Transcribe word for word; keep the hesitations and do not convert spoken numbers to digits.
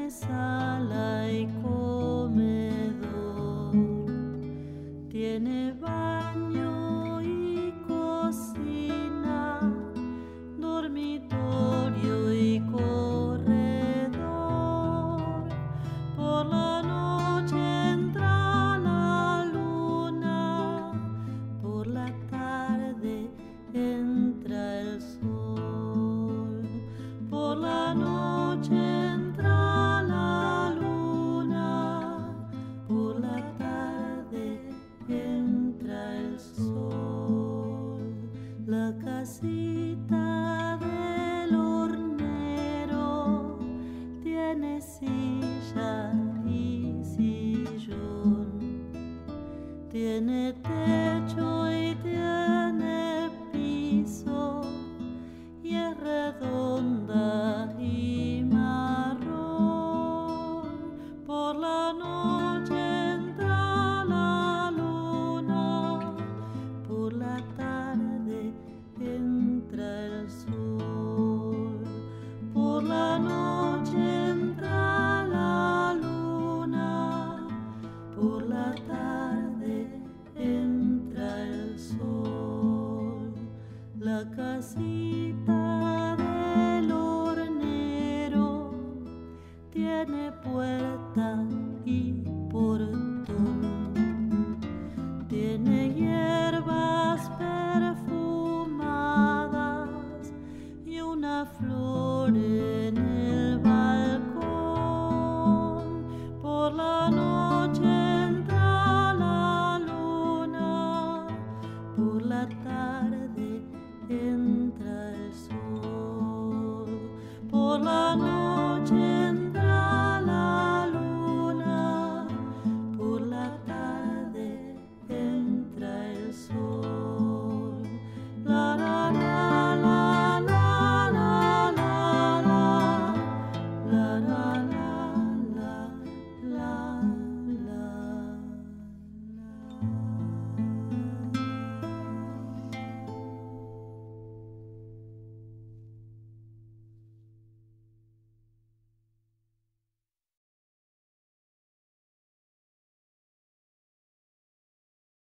tiene sala y comedor, tiene baño y cocina, dormitorio y corredor. Por la noche entra la luna, por la tarde entra el sol. Por la noche entra la luna, por la tarde entra el sol. La casita del hornero tiene silla y sillón, tiene techo y tiene piso, y es redonda y marrón. Por la noche entra la luna, por la tarde entra el sol. Por la noche